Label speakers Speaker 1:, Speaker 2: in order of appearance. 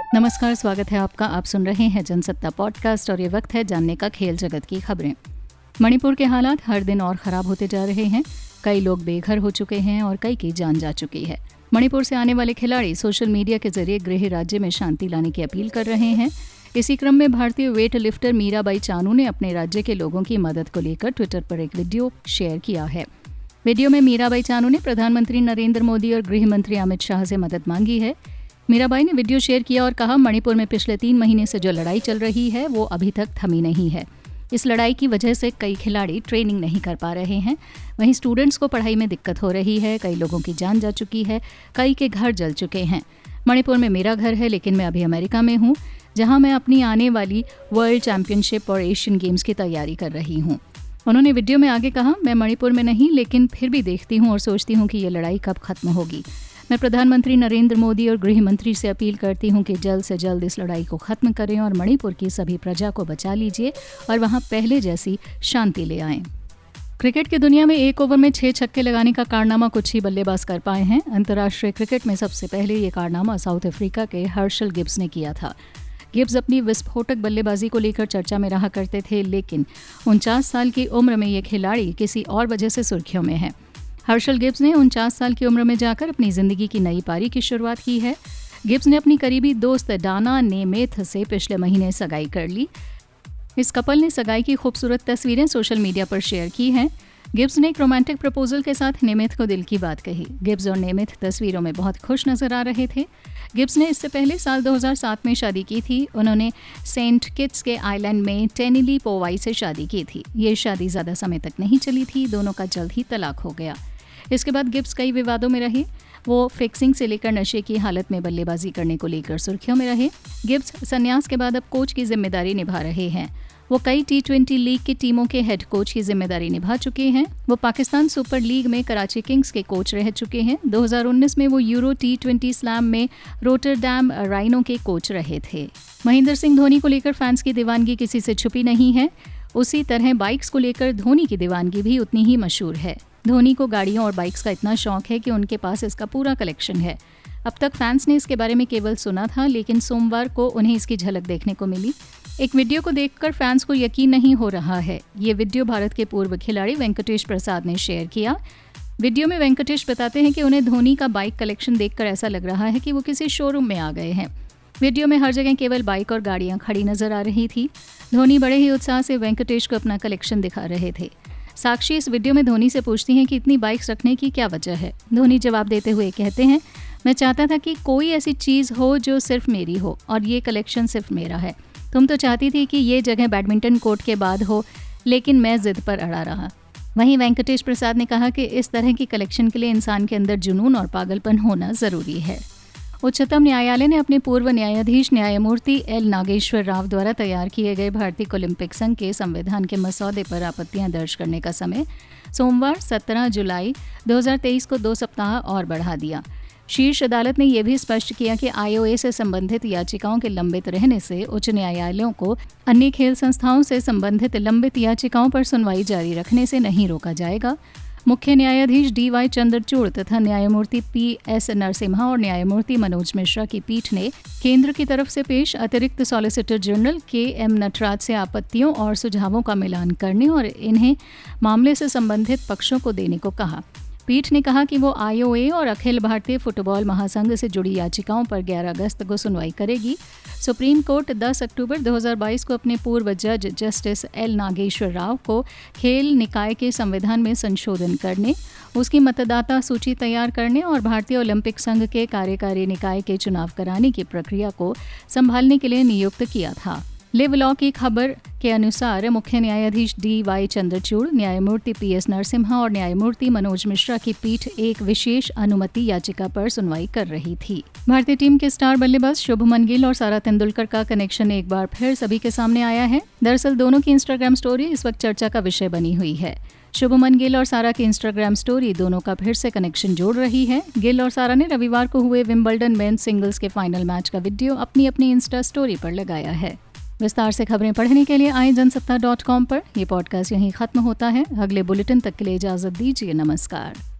Speaker 1: नमस्कार, स्वागत है आपका। आप सुन रहे हैं जनसत्ता पॉडकास्ट और ये वक्त है जानने का खेल जगत की खबरें। मणिपुर के हालात हर दिन और ख़राब होते जा रहे हैं। कई लोग बेघर हो चुके हैं और कई की जान जा चुकी है। मणिपुर से आने वाले खिलाड़ी सोशल मीडिया के जरिए गृह राज्य में शांति लाने की अपील कर रहे हैं। इसी क्रम में भारतीय वेट लिफ्टर मीराबाई चानू ने अपने राज्य के लोगों की मदद को लेकर ट्विटर पर एक वीडियो शेयर किया है। वीडियो में मीराबाई चानू ने प्रधानमंत्री नरेंद्र मोदी और गृह मंत्री अमित शाह से मदद मांगी है। मीराबाई ने वीडियो शेयर किया और कहा, मणिपुर में पिछले 3 महीने से जो लड़ाई चल रही है वो अभी तक थमी नहीं है। इस लड़ाई की वजह से कई खिलाड़ी ट्रेनिंग नहीं कर पा रहे हैं। वहीं स्टूडेंट्स को पढ़ाई में दिक्कत हो रही है। कई लोगों की जान जा चुकी है, कई के घर जल चुके हैं। मणिपुर में मेरा घर है, लेकिन मैं अभी अमेरिका में हूँ, जहाँ मैं अपनी आने वाली वर्ल्ड चैंपियनशिप और एशियन गेम्स की तैयारी कर रही हूँ। उन्होंने वीडियो में आगे कहा, मैं मणिपुर में नहीं, लेकिन फिर भी देखती हूँ और सोचती हूँ कि ये लड़ाई कब खत्म होगी। मैं प्रधानमंत्री नरेंद्र मोदी और गृह मंत्री से अपील करती हूं कि जल्द से जल्द इस लड़ाई को खत्म करें और मणिपुर की सभी प्रजा को बचा लीजिए और वहां पहले जैसी शांति ले आएं। क्रिकेट की दुनिया में एक ओवर में 6 छक्के लगाने का कारनामा कुछ ही बल्लेबाज कर पाए हैं। अंतर्राष्ट्रीय क्रिकेट में सबसे पहले ये कारनामा साउथ अफ्रीका के हर्षल गिब्स ने किया था। गिब्स अपनी विस्फोटक बल्लेबाजी को लेकर चर्चा में रहा करते थे, लेकिन 49 साल की उम्र में ये खिलाड़ी किसी और वजह से सुर्खियों में है। हर्षल गिब्स ने 49 साल की उम्र में जाकर अपनी जिंदगी की नई पारी की शुरुआत की है। गिब्स ने अपनी करीबी दोस्त डाना नेमेथ से पिछले महीने सगाई कर ली। इस कपल ने सगाई की खूबसूरत तस्वीरें सोशल मीडिया पर शेयर की हैं। गिब्स ने एक रोमांटिक प्रपोजल के साथ नेमेथ को दिल की बात कही। गिब्स और नेमेथ तस्वीरों में बहुत खुश नजर आ रहे थे। गिब्स ने इससे पहले साल 2007 में शादी की थी। उन्होंने सेंट किट्स के आइलैंड में टेनिली पोवाई से शादी की थी। ये शादी ज़्यादा समय तक नहीं चली थी, दोनों का जल्द ही तलाक हो गया। इसके बाद गिब्स कई विवादों में रहे। वो फिक्सिंग से लेकर नशे की हालत में बल्लेबाजी करने को लेकर सुर्खियों में रहे। गिब्स संन्यास के बाद अब कोच की जिम्मेदारी निभा रहे हैं। वो कई T20 लीग की टीमों के हेड कोच की जिम्मेदारी निभा चुके हैं। वो पाकिस्तान सुपर लीग में कराची किंग्स के कोच रह चुके हैं। 2019 में वो यूरो T20 स्लैम में रोटरडैम राइनो के कोच रहे थे। महेंद्र सिंह धोनी को लेकर फैंस की दीवानगी किसी से छुपी नहीं है। उसी तरह बाइक्स को लेकर धोनी की दीवानगी भी उतनी ही मशहूर है। धोनी को गाड़ियों और बाइक्स का इतना शौक है कि उनके पास इसका पूरा कलेक्शन है। अब तक फैंस ने इसके बारे में केवल सुना था, लेकिन सोमवार को उन्हें इसकी झलक देखने को मिली। एक वीडियो को देखकर फैंस को यकीन नहीं हो रहा है। ये वीडियो भारत के पूर्व खिलाड़ी वेंकटेश प्रसाद ने शेयर किया। वीडियो में वेंकटेश बताते हैं कि उन्हें धोनी का बाइक कलेक्शन देखकर ऐसा लग रहा है कि वो किसी शोरूम में आ गए हैं। वीडियो में हर जगह केवल बाइक और गाड़ियां खड़ी नजर आ रही थी। धोनी बड़े ही उत्साह से वेंकटेश को अपना कलेक्शन दिखा रहे थे। साक्षी इस वीडियो में धोनी से पूछती हैं कि इतनी बाइक्स रखने की क्या वजह है। धोनी जवाब देते हुए कहते हैं, मैं चाहता था कि कोई ऐसी चीज़ हो जो सिर्फ मेरी हो और ये कलेक्शन सिर्फ मेरा है। तुम तो चाहती थी कि ये जगह बैडमिंटन कोर्ट के बाद हो, लेकिन मैं जिद पर अड़ा रहा। वहीं वेंकटेश प्रसाद ने कहा कि इस तरह की कलेक्शन के लिए इंसान के अंदर जुनून और पागलपन होना ज़रूरी है। उच्चतम न्यायालय ने अपने पूर्व न्यायाधीश न्यायमूर्ति एल नागेश्वर राव द्वारा तैयार किए गए भारतीय ओलंपिक संघ के संविधान के मसौदे पर आपत्तियां दर्ज करने का समय सोमवार 17 जुलाई 2023 को 2 सप्ताह और बढ़ा दिया। शीर्ष अदालत ने यह भी स्पष्ट किया कि IOA से संबंधित याचिकाओं के लंबित रहने से उच्च न्यायालयों को अन्य खेल संस्थाओं से संबंधित लंबित याचिकाओं पर सुनवाई जारी रखने से नहीं रोका जाएगा। मुख्य न्यायाधीश DY चंद्रचूड़ तथा न्यायमूर्ति PS नरसिम्हा और न्यायमूर्ति मनोज मिश्रा की पीठ ने केंद्र की तरफ से पेश अतिरिक्त सॉलिसिटर जनरल KM नटराज से आपत्तियों और सुझावों का मिलान करने और इन्हें मामले से संबंधित पक्षों को देने को कहा। पीठ ने कहा कि वो IOA और अखिल भारतीय फुटबॉल महासंघ से जुड़ी याचिकाओं पर 11 अगस्त को सुनवाई करेगी। सुप्रीम कोर्ट 10 अक्टूबर 2022 को अपने पूर्व जज जस्टिस एल नागेश्वर राव को खेल निकाय के संविधान में संशोधन करने, उसकी मतदाता सूची तैयार करने और भारतीय ओलंपिक संघ के कार्यकारी निकाय के चुनाव कराने की प्रक्रिया को संभालने के लिए नियुक्त किया था। लिव लॉ की खबर के अनुसार मुख्य न्यायाधीश DY चंद्रचूड़, न्यायमूर्ति PS नरसिम्हा और न्यायमूर्ति मनोज मिश्रा की पीठ एक विशेष अनुमति याचिका पर सुनवाई कर रही थी। भारतीय टीम के स्टार बल्लेबाज शुभमन गिल और सारा तेंदुलकर का कनेक्शन एक बार फिर सभी के सामने आया है। दरअसल दोनों की इंस्टाग्राम स्टोरी इस वक्त चर्चा का विषय बनी हुई है। शुभमन गिल और सारा की इंस्टाग्राम स्टोरी दोनों का फिर से कनेक्शन जोड़ रही है। गिल और सारा ने रविवार को हुए विंबलडन मेंस सिंगल्स के फाइनल मैच का वीडियो अपनी अपनी इंस्टा स्टोरी पर लगाया है। विस्तार से खबरें पढ़ने के लिए आए जनसत्ता.com पर। यह पॉडकास्ट यहीं खत्म होता है। अगले बुलेटिन तक के लिए इजाजत दीजिए। नमस्कार।